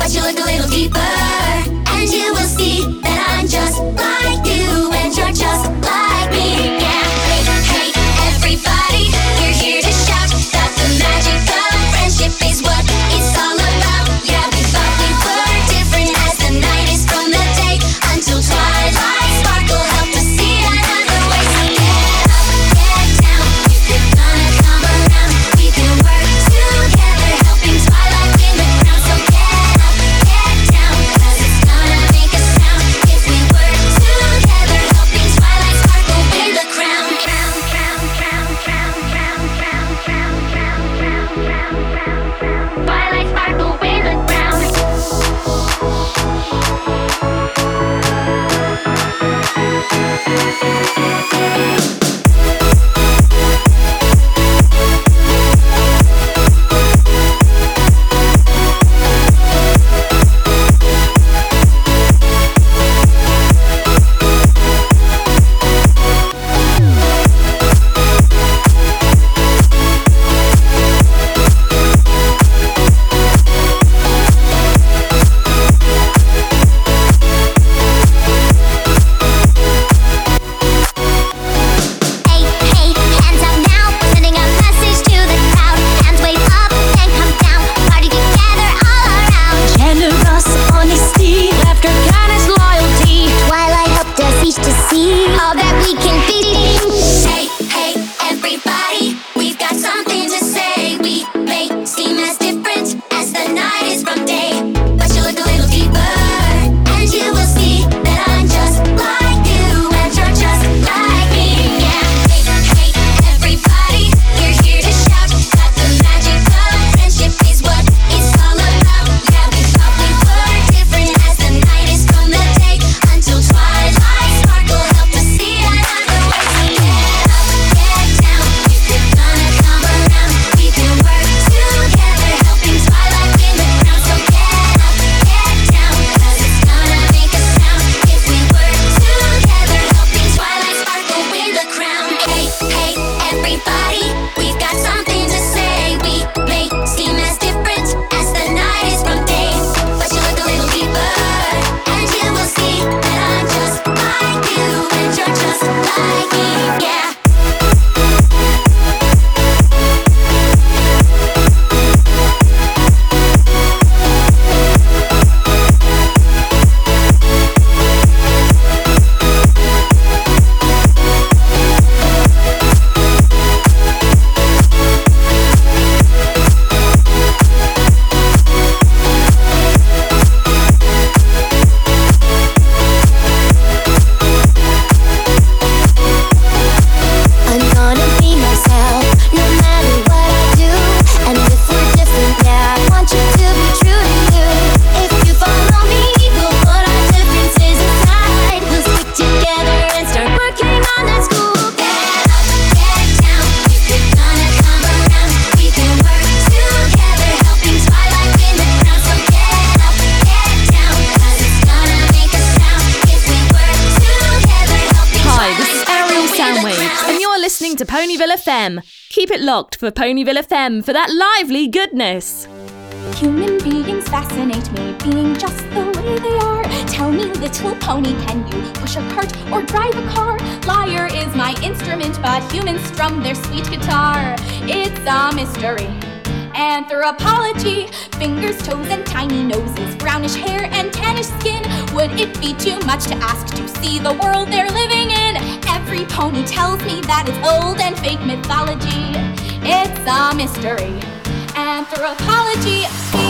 but you look a little deeper, and you will see that I'm just like you, and you're just like me. Yeah, hey, everybody, you're here to shout that the magic of friendship is what it's all about. Yeah, we thought we were different as the night is from the day until twilight sparkle helped us see another way. So get up, get down, if you're gonna come around, we can work together, helping twilight win the crown. So get up, get down, 'cause it's gonna make a sound if we work together, helping twilight sparkle win the crown. Twilight sparkle win the crown. All that we can be. Hey, everybody, we've got something to say. We may seem as different as the night is from day, but you look a little deeper, and you will see that I'm just like you, and you're just like me. Yeah, hey, everybody, you're here to shout that the magic of friendship is what it's all about. Yeah, we thought we were different as the night is from the day until twilight sparkle helped us see another way. So get up, get down, if you're gonna come around, we can work together, helping twilight win the crown. So get up, get down, 'cause it's gonna make a sound if we work together, helping twilight sparkle win the crown. Hey, everybody, we've got something to say. We may seem as different as the night is from day, but you look a little deeper, and you will see that I'm just like you, and you're just like me. Yeah. I'm gonna be myself, no matter what I do. And if we're different, yeah, I want you to be true to you. If you follow me, we'll put our differences aside. We'll stick together and start working on that school. Get up, get down, if you're gonna come around, we can work together, helping twilight win the crown. So get up, get down, 'cause it's gonna make a sound if we work together, helping Hi, this is twilight Ariel sparkle win the Soundwaves, crown. and you're listening to Ponyville FM. Keep it locked for Ponyville FM for that lively goodness. Human beings fascinate me, being just the way they are. Tell me, little pony, can you push a cart or drive a car? Lyre is my instrument, but humans strum their sweet guitar. It's a mystery. Anthropology, fingers, toes, and tiny noses, brownish hair and tannish skin. Would it be too much to ask to see the world they're living in? Every pony tells me that it's old and fake mythology. It's a mystery. Anthropology.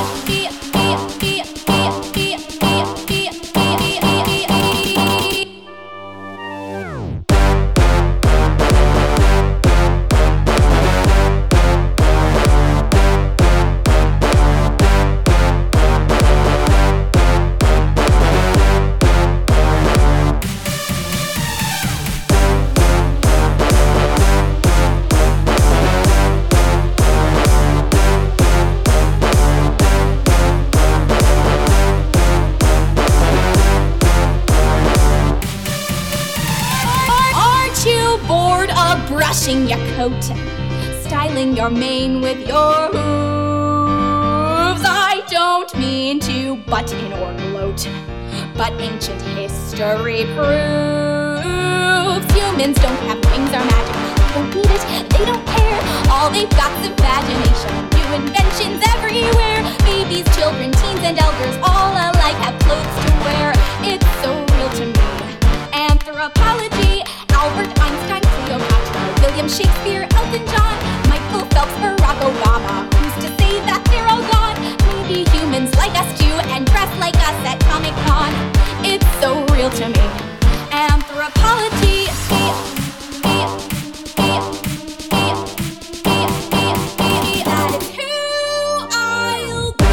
Brushing your coat, styling your mane with your hooves. I don't don't mean to butt in or gloat, but ancient history proves humans don't have wings or magic. They don't need it, they don't care. All they've got's imagination. New inventions everywhere. Babies, children, teens, and elders all alike have clothes to wear. It's so real to me. Anthropology, Albert Einstein, Cleopatra, William Shakespeare, Elton John, Michael Phelps, Barack Obama. Who's to say that they're all gone? Maybe humans like us too and dress like us at Comic-Con. It's so real to me. Anthropology. That is who I'll be.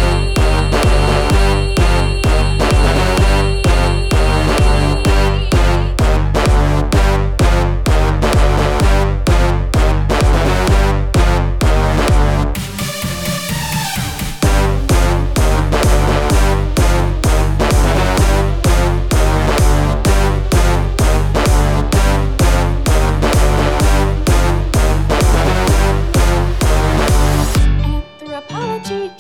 Anthropology.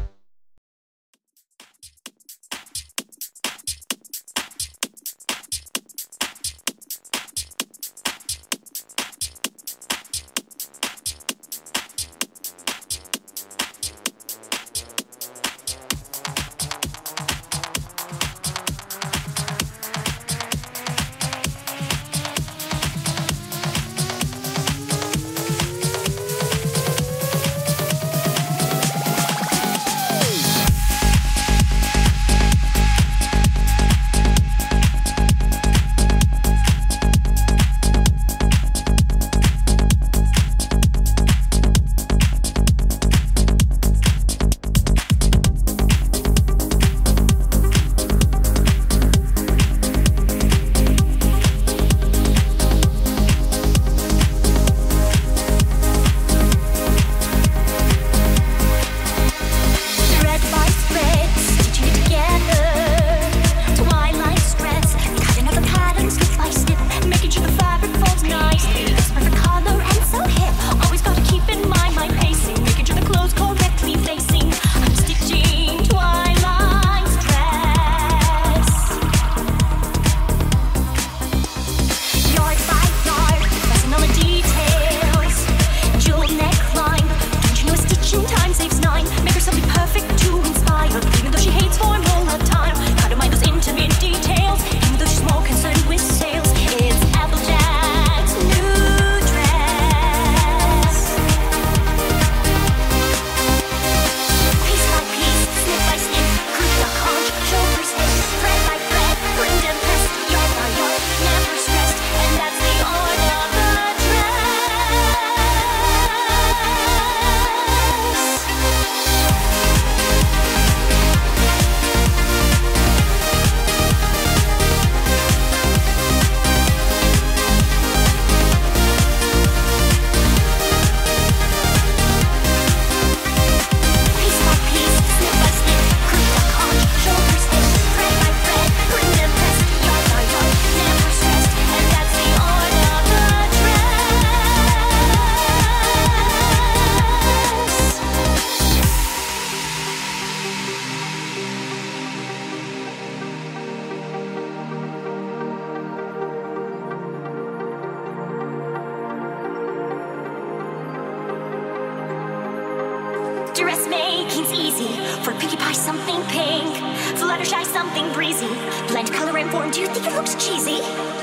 Dressmaking's easy. For Pinkie Pie, something pink. Fluttershy, something breezy. Blend color and form. Do you think it looks cheesy?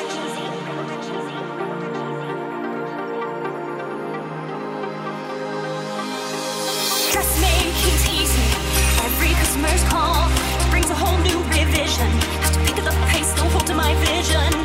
Dressmaking's easy. Every customer's call brings a whole new revision. Have to pick up the pace, don't hold to my vision.